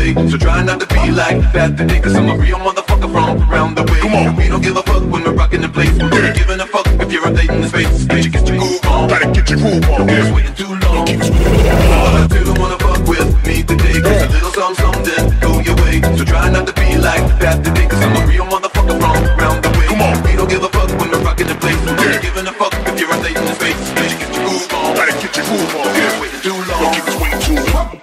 way. So try not to be like that today, cause I'm a real motherfucker from around the way. Come on. And we don't give a fuck when we're rocking the place. We're really giving a fuck if you're updating the space. Get your groove on. Gotta get your groove on. It's waiting too long. All I do wanna fuck with me today, cause a little something go your way. So try not to be like that today, cause I'm a real motherfucker from around the way. Come on. We don't give a fuck when we're rocking the place. We're really giving a fuck if you're updating the space. Get your groove on. Gotta get your groove on. It's waiting too long. Don't keep us waiting too long.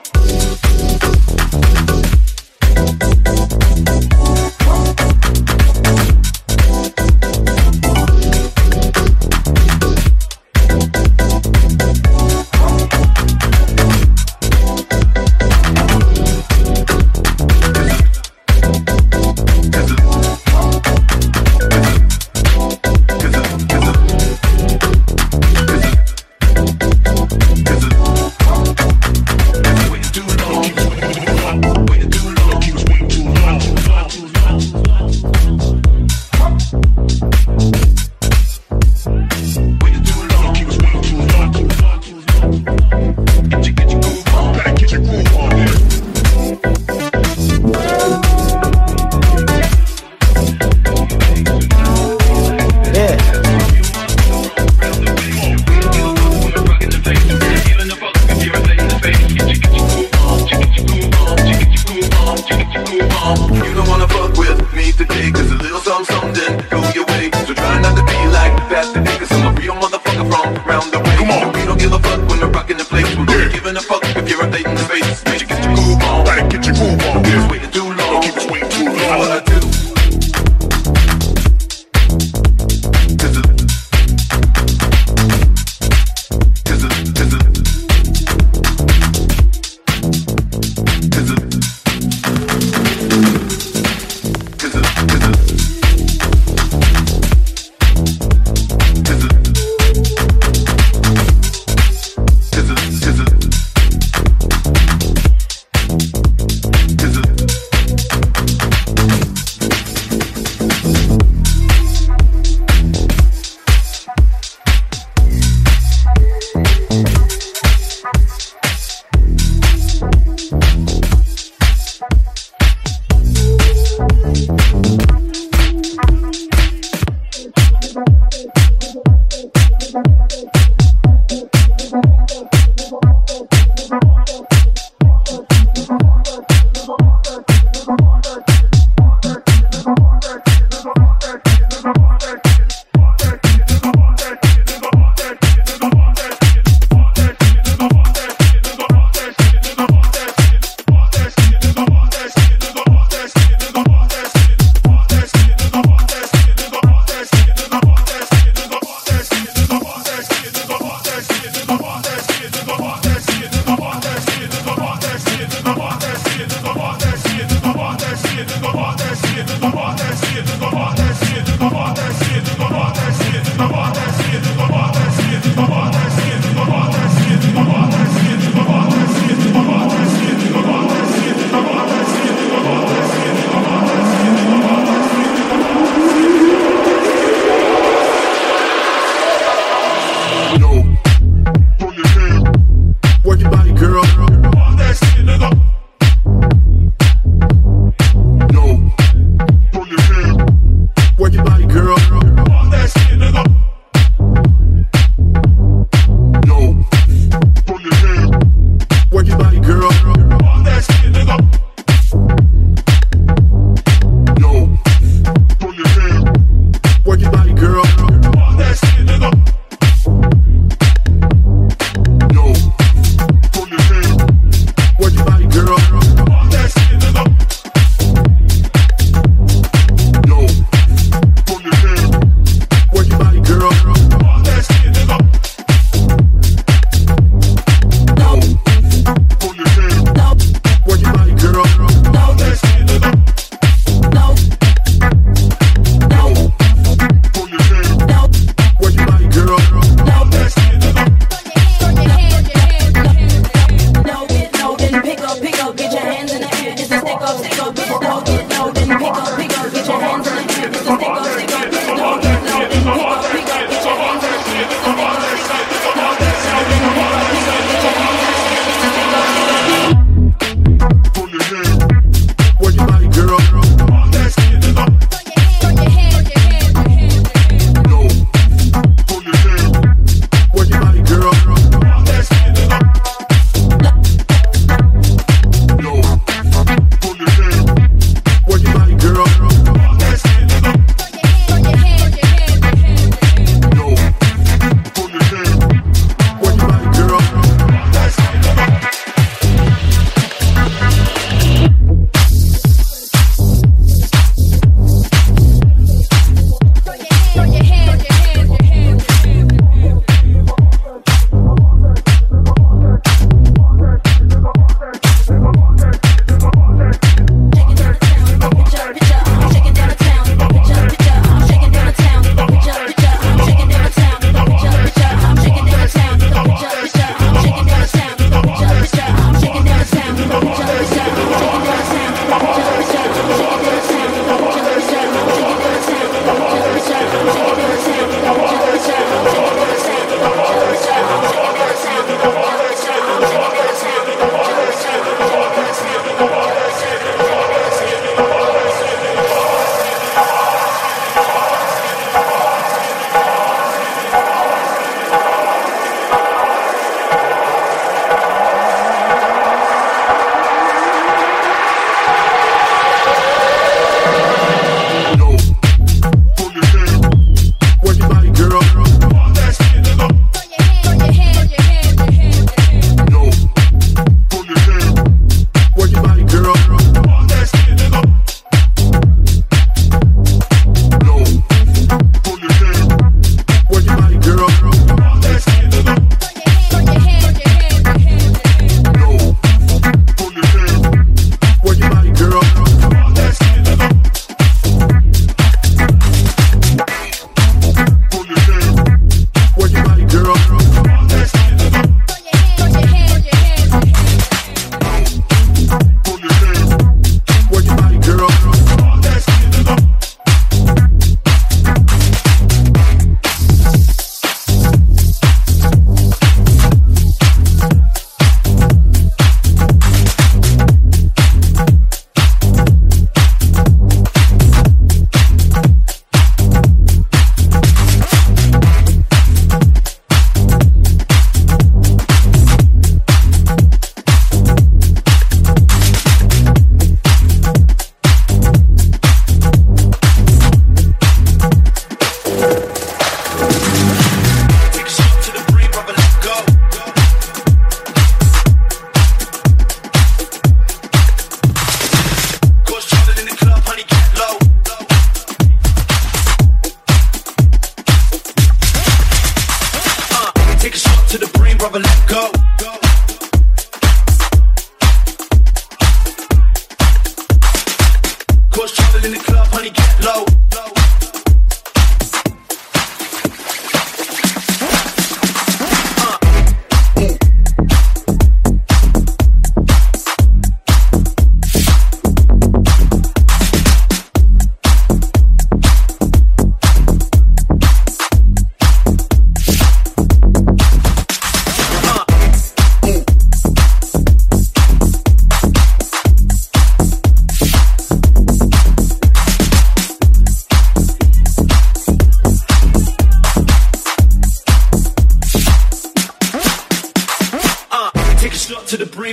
Throw your hands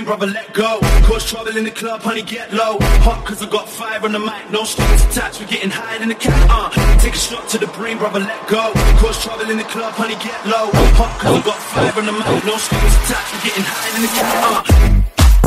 brother, let go. Cause trouble in the club, honey, get low. Hot cause I got fire on the mic, no strings attached, we're getting higher than the cat. Take a shot to the brain, brother, let go. Cause trouble in the club, honey, get low. Hot cause I got fire on the mic, no strings attached, we're getting higher than the cat.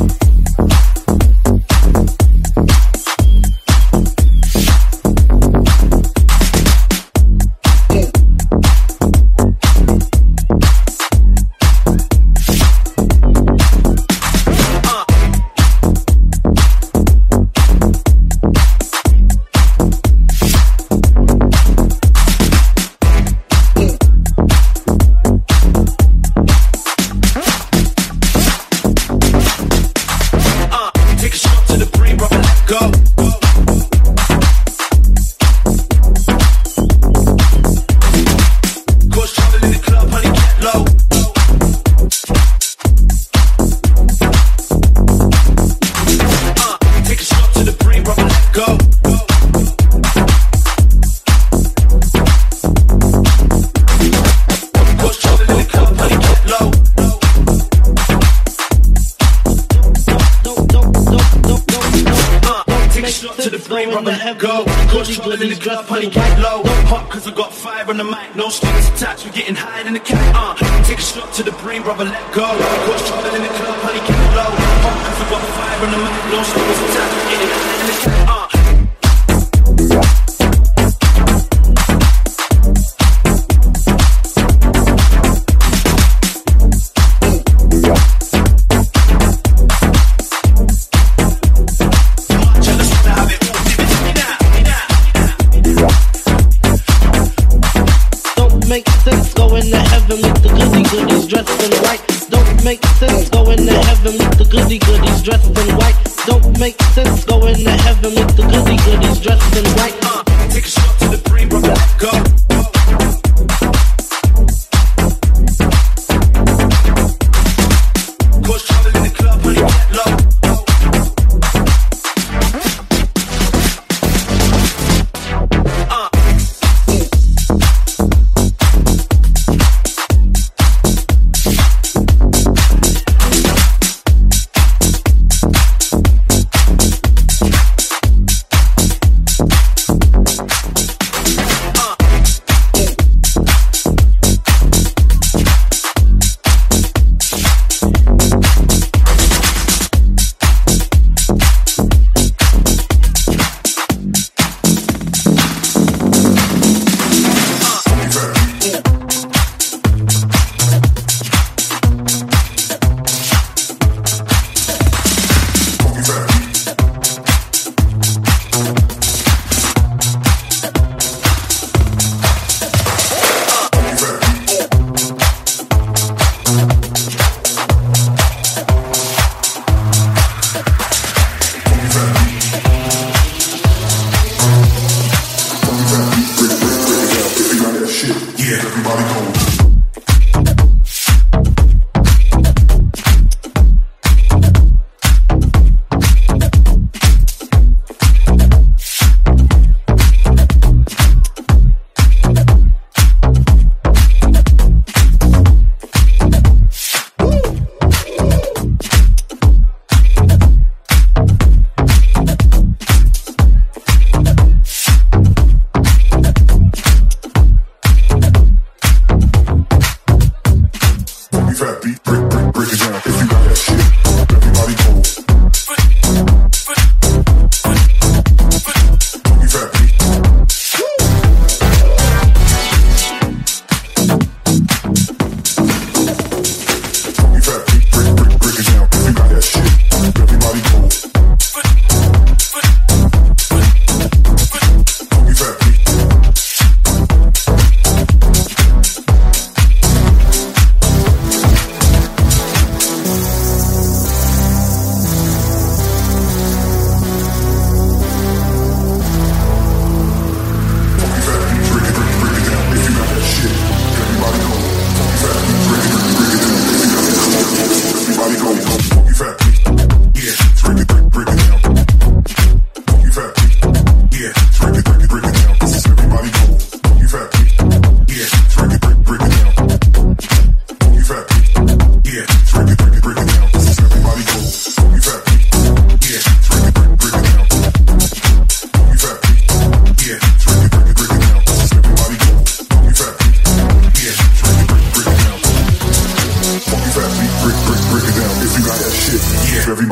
No strings attached, we're getting higher than the cat. Take a shot to the brain, brother, let go. Cause trouble in the club, honey, get low. Cause I got fire on the mic, no strings attached, we're getting higher than the cat.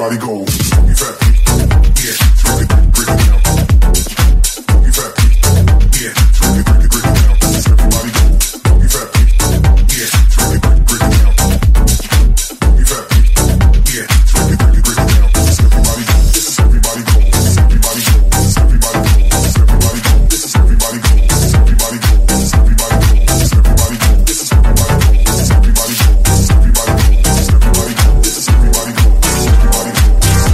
everybody go. Funky fat people, yeah, break it down. Funky fat people, yeah, break it down. Everybody go. Funky fat people, yeah, break it down. Funky fat people, yeah, break it down. Everybody go. This is everybody go. This is everybody go. This is everybody go. This is everybody go. This is everybody go. This is everybody go. This is everybody go. This is everybody go. This is everybody go. This is everybody go. This is everybody go. This is everybody go. This is everybody go. This is everybody go.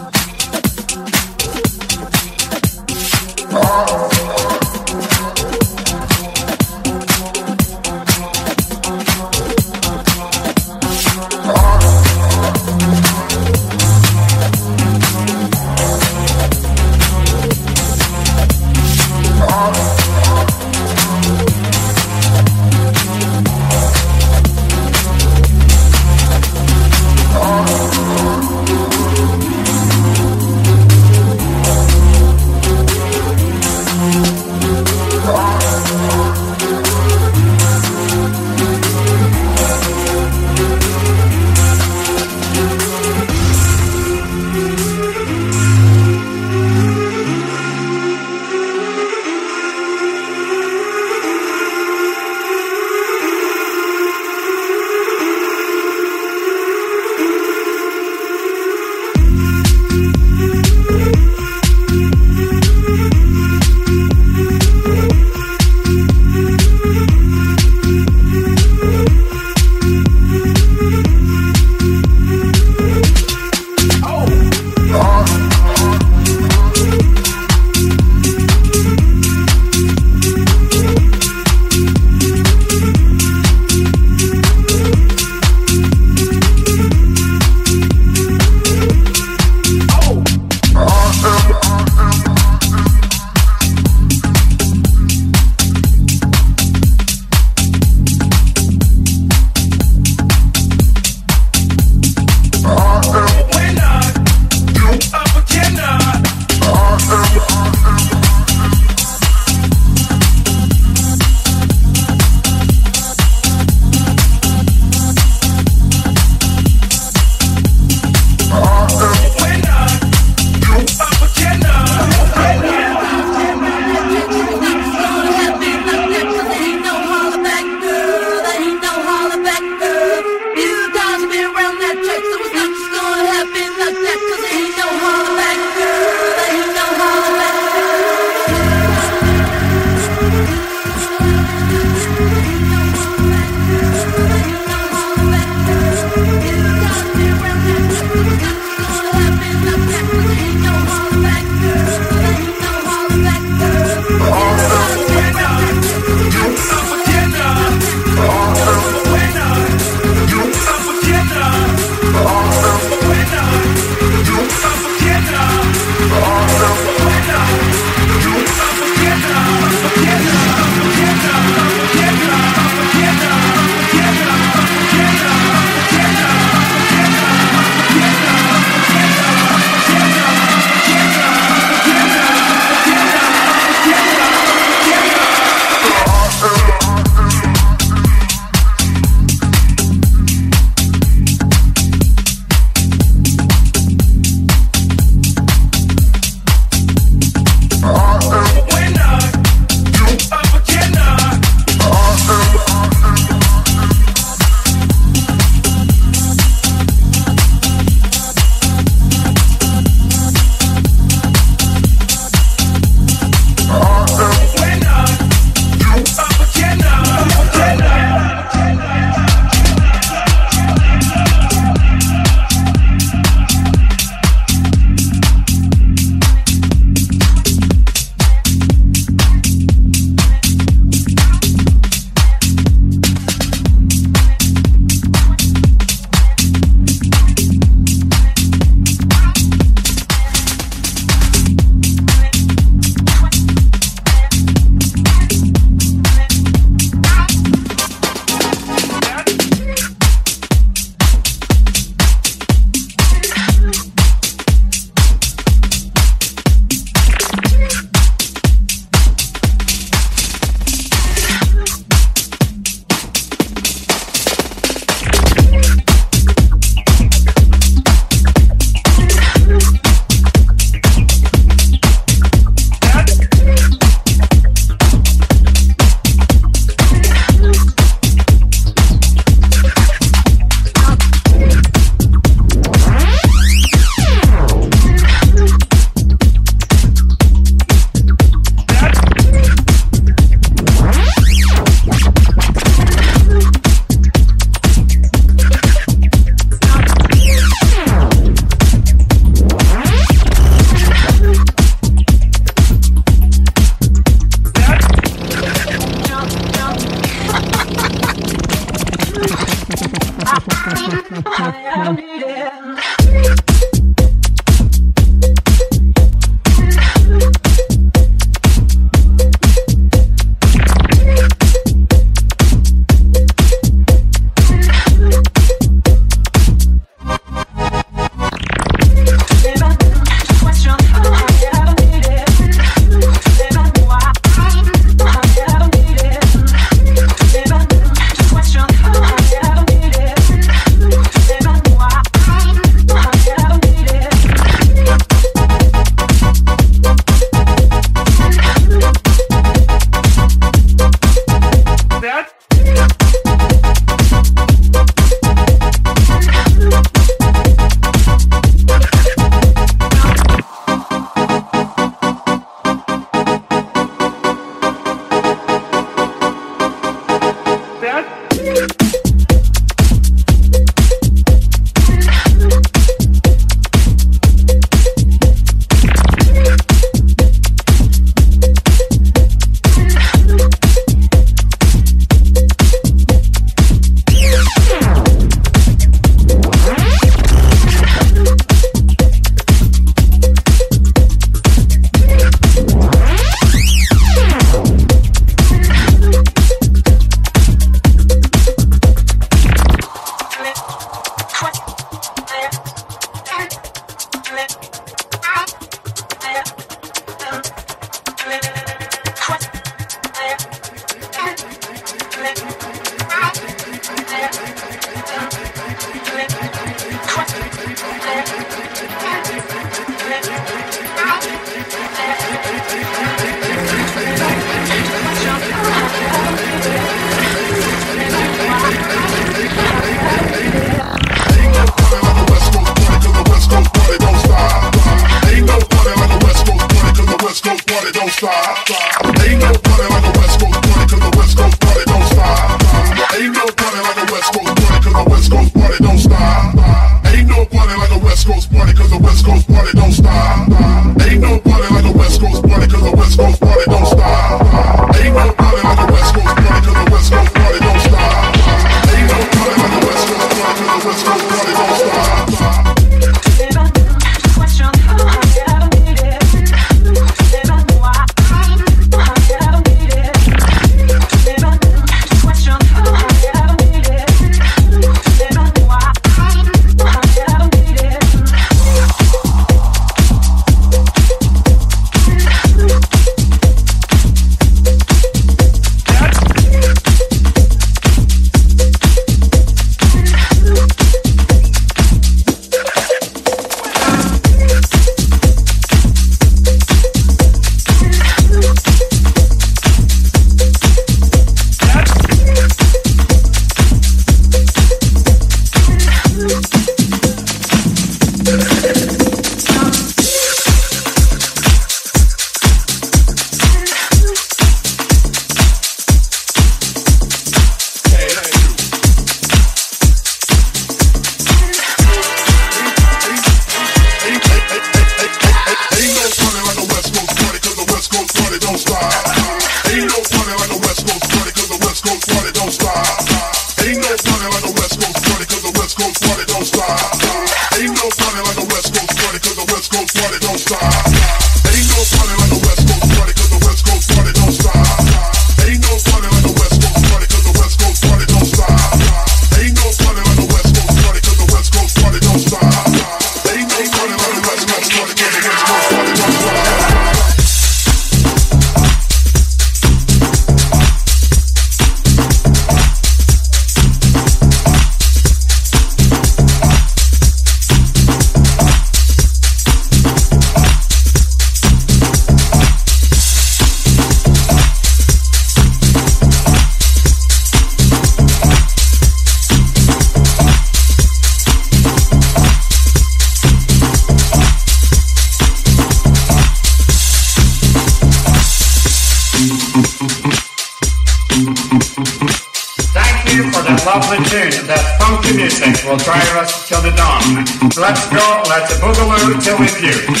lovely tune. That funky music will drive us till the dawn. Let's go, let's boogaloo till we puke.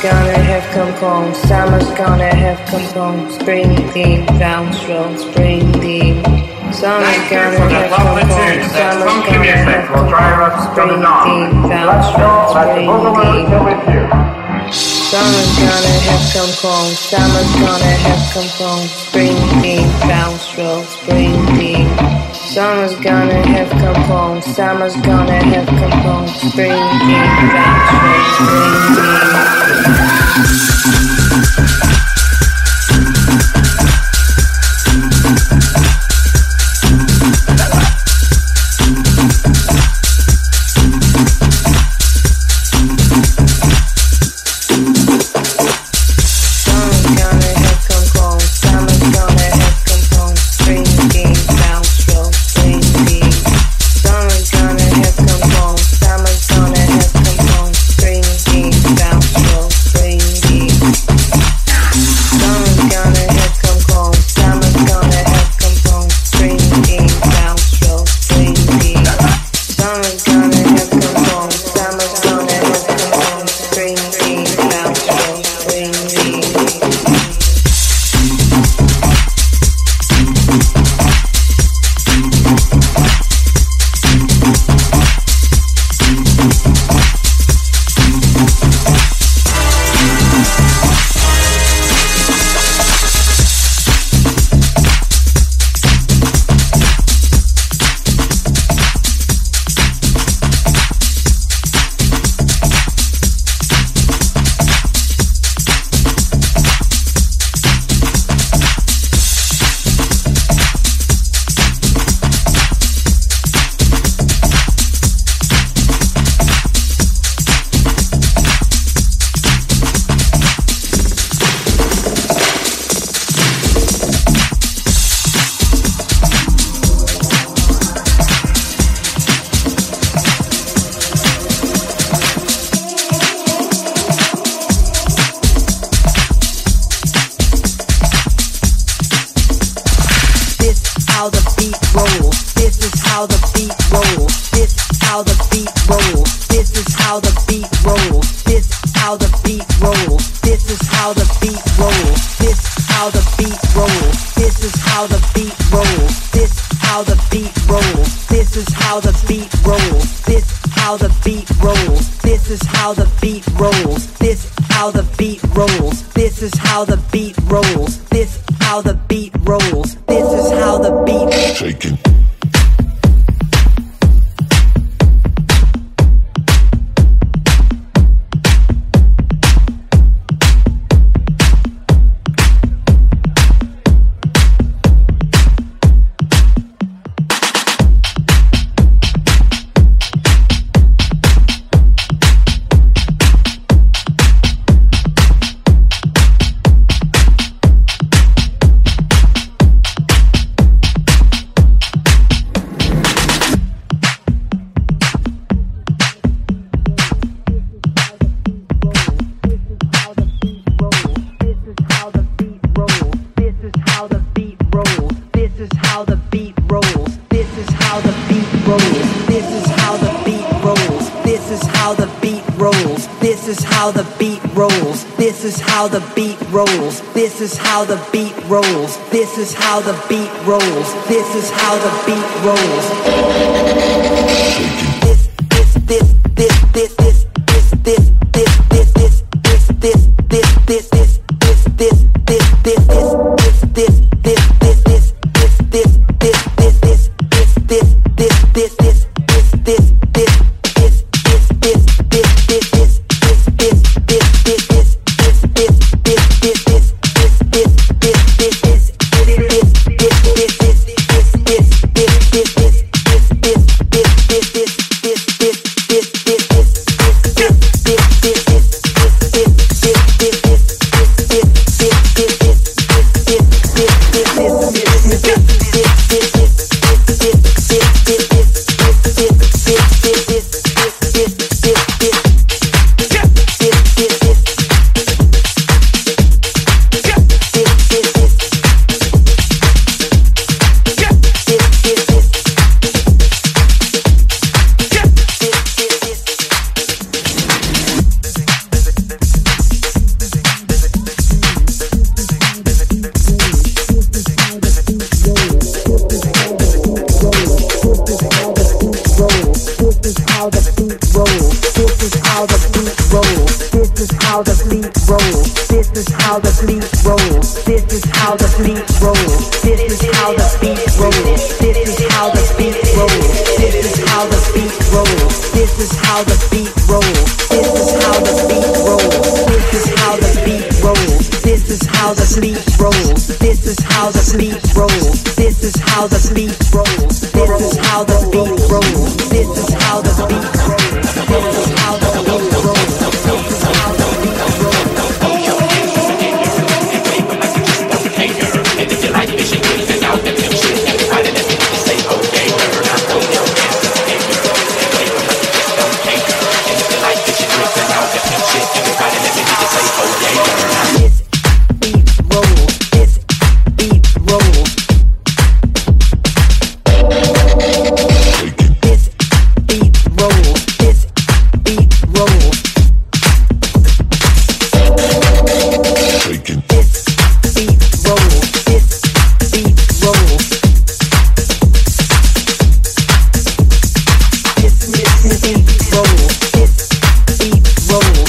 gonna have come home, summer's gonna have come home, spring theme, bounce roll, spring theme. Summer's gonna have come home, summer's gonna have come home, spring theme, bounce roll, spring theme. Summer's gonna have come home, summer's gonna have come home, spring theme, bounce roll, spring theme. Summer's gonna have come home, summer's gonna have come home, spring theme, bounce roll, spring theme. This is how the beat rolls. This is how the beat rolls. This is how the beat rolls. beat rolls. This is how the beat rolls. This is how the beat rolls. This is how the beat rolls. This is how the beat rolls. This is how the beat rolls. This is how the beat rolls. This is how the beat rolls. This is how the beat rolls. This is how the beat rolls. This is how the beat rolls. This is how the beat rolls. This is how the beat rolls. This is how the beat rolls. This is how the beat rolls. This is how the beat rolls. This is how the beat rolls. And if you like fish and grits and out the pimp shit, everybody let me just say okay, girl. Now throw your hands in the air. And wave 'em like you just don't care, girl. And if you like fish and grits and out the pimp shit, everybody let me just say okay, girl. This beat rolls. This beat rolls. This beat rolls. This beat rolls. Shaking. This beat rolls. This beat rolls. This beat rolls. This beat rolls.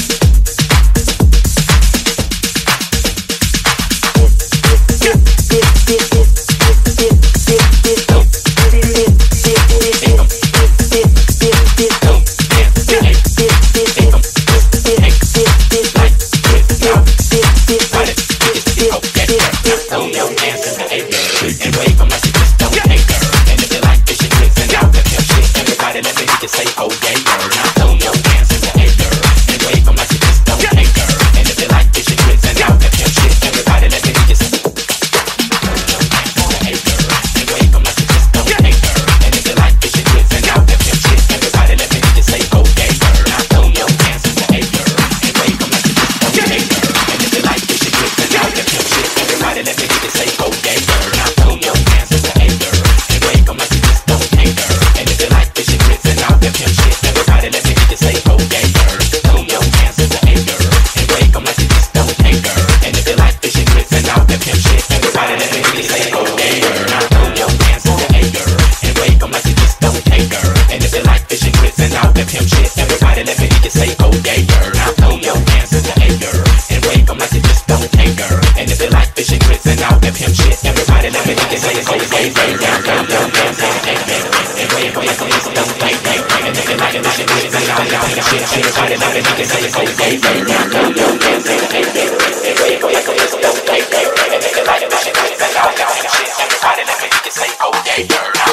Say, oh yeah, girl, now throw your hands in the air, girl, and wave 'em like you just don't care, girl. And if you like fish and grits and out that pimp shit, everybody let me just throw your hands in the air, girl, and wave 'em like you just don't care, girl. And if you like fish and grits and out that pimp shit, everybody let me just say, oh yeah, girl, now throw your hands in the air, girl, and wave 'em like you just don't care, girl. And if you like fish and grits and out that pimp shit, everybody let me just say, oh yeah, girl, now throw your hands in the air, girl, and wave 'em like you just don't care, girl. And if you like fish and grits and out that pimp shit, everybody let me just say, oh yeah, girl, throw your hands in the air, girl, and wave 'em like you just don't care, girl. And if you like fish and grits and out that pimp shit, everybody let me just say, oh yeah, girl, now throw your hands in the air, girl, and wave 'em like you just don't care, girl. And if you like fish and grits and out that pimp shit, everybody let me just say, oh yeah, girl, now throw your hands in the air, girl, and wave 'em like you just don't care, girl. And if you like fish and grits and out that pimp shit, everybody let me just say, oh yeah, girl, now throw your hands in the air, girl, and wave 'em like you just don't care, girl. And if you like fish and grits and out that pimp shit, everybody let me just say, oh yeah, girl, now throw your hands in the air, girl, and wave 'em like you just don't care, girl. And if you like fish and grits and out that pimp shit, everybody let me just say, oh yeah, girl, now.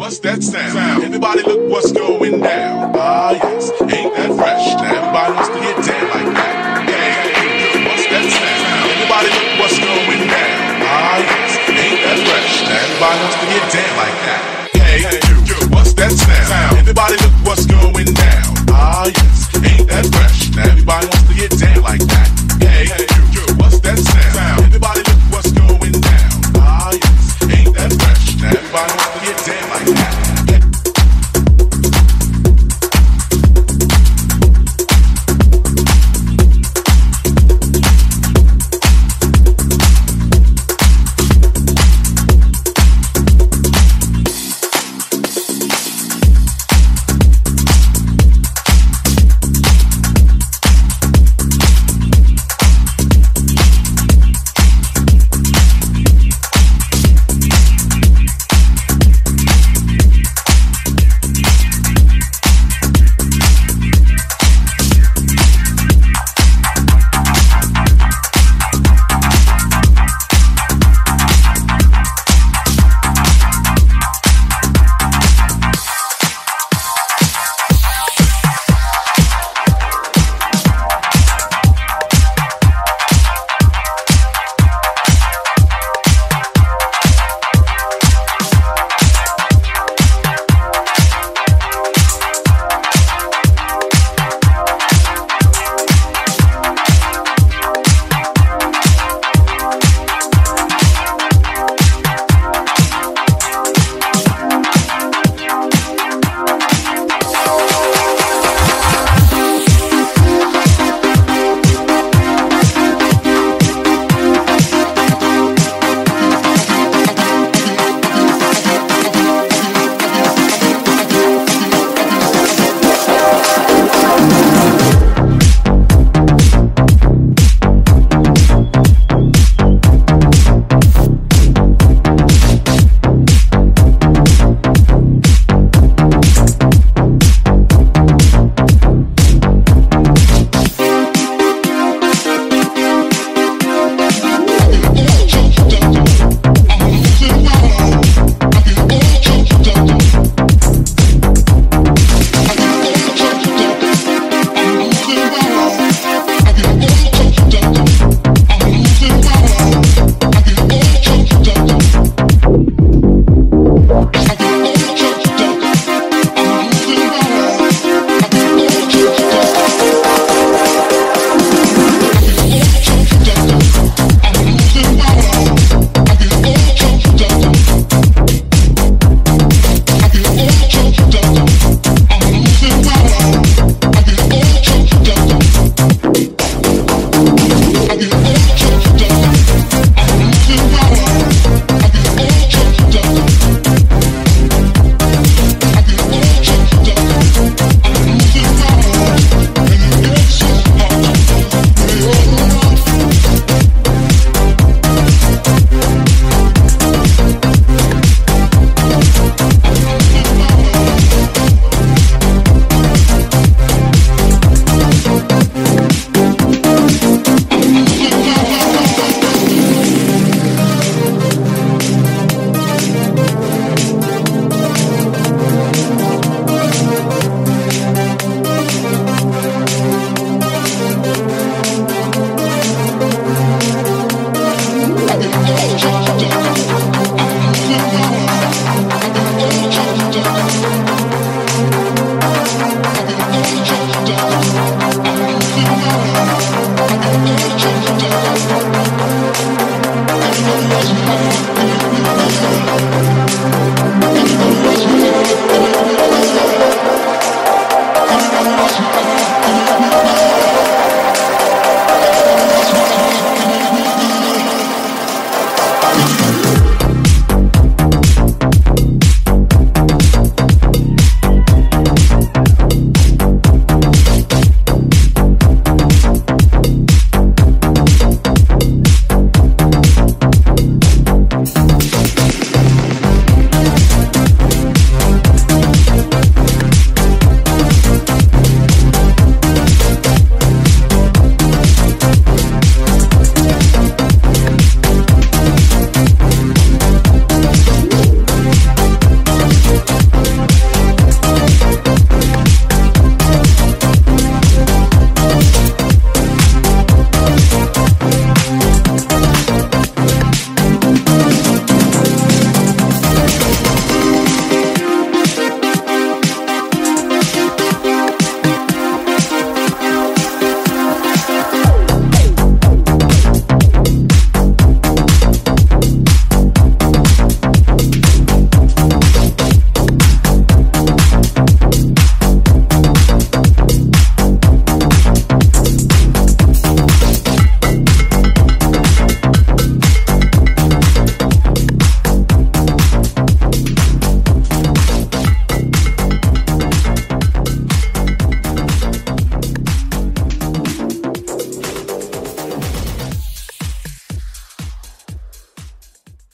what's that sound? Everybody look what's going down. Ah yes, ain't that fresh? Now everybody wants to get down like that. Hey, what's that sound? Everybody look what's going down. Ah yes, ain't that fresh? Now everybody wants to get down like that. Hey, what's that sound? Everybody look what's going down. Ah yes, ain't that fresh? Now everybody wants to get down like that. Hey, what's that sound? Everybody look what's going down. Ah yes, ain't that fresh? Now everybody wants to get down like that.